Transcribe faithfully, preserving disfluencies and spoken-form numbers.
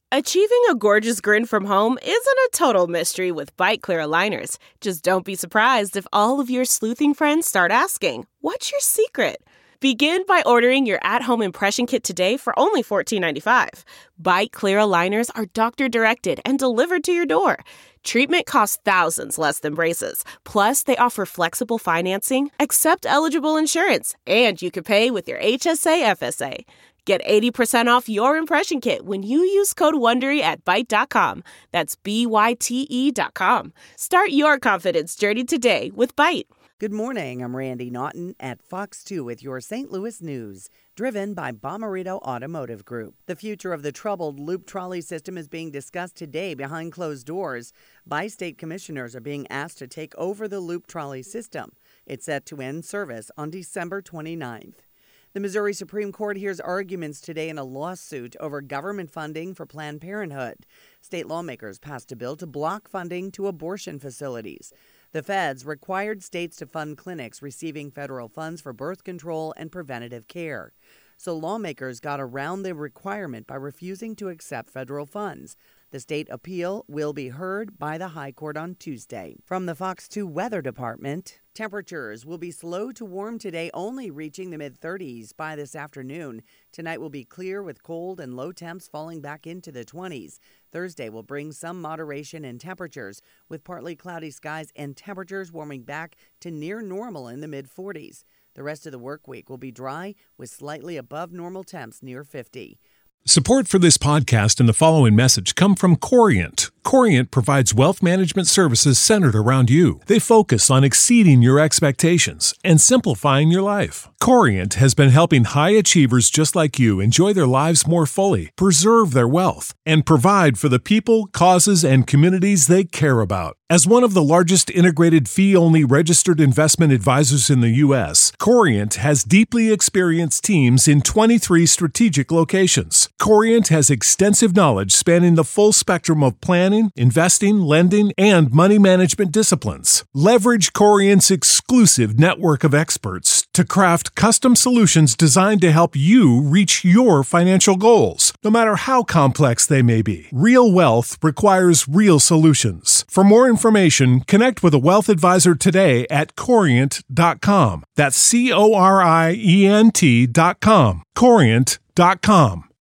Achieving a gorgeous grin from home isn't a total mystery with Byte Clear aligners. Just don't be surprised if all of your sleuthing friends start asking, "What's your secret?" Begin by ordering your at-home impression kit today for only fourteen ninety-five. Byte Clear aligners are doctor-directed and delivered to your door. Treatment costs thousands less than braces. Plus, they offer flexible financing, accept eligible insurance, and you can pay with your H S A F S A. Get eighty percent off your impression kit when you use code WONDERY at Byte dot com. That's B Y T E dot com. Start your confidence journey today with Byte. Good morning. I'm Randy Naughton at Fox two with your Saint Louis news, driven by Bomarito Automotive Group. The future of the troubled loop trolley system is being discussed today behind closed doors. Bi-state commissioners are being asked to take over the loop trolley system. It's set to end service on December twenty-ninth. The Missouri Supreme Court hears arguments today in a lawsuit over government funding for Planned Parenthood. State lawmakers passed a bill to block funding to abortion facilities. The feds required states to fund clinics receiving federal funds for birth control and preventative care. So lawmakers got around the requirement by refusing to accept federal funds. The state appeal will be heard by the High Court on Tuesday. From the Fox two Weather Department, temperatures will be slow to warm today, only reaching the mid thirties by this afternoon. Tonight will be clear with cold and low temps falling back into the twenties. Thursday will bring some moderation in temperatures, with partly cloudy skies and temperatures warming back to near normal in the mid forties. The rest of the work week will be dry with slightly above normal temps near fifty. Support for this podcast and the following message come from Corient. Corient provides wealth management services centered around you. They focus on exceeding your expectations and simplifying your life. Corient has been helping high achievers just like you enjoy their lives more fully, preserve their wealth, and provide for the people, causes, and communities they care about. As one of the largest integrated fee-only registered investment advisors in the U S, Corient has deeply experienced teams in twenty-three strategic locations. Corient has extensive knowledge spanning the full spectrum of planning, investing, lending, and money management disciplines. Leverage Corient's exclusive network of experts to craft custom solutions designed to help you reach your financial goals, no matter how complex they may be. Real wealth requires real solutions. For more information, connect with a wealth advisor today at corient dot com. That's C O R I E N T dot com. corient dot com.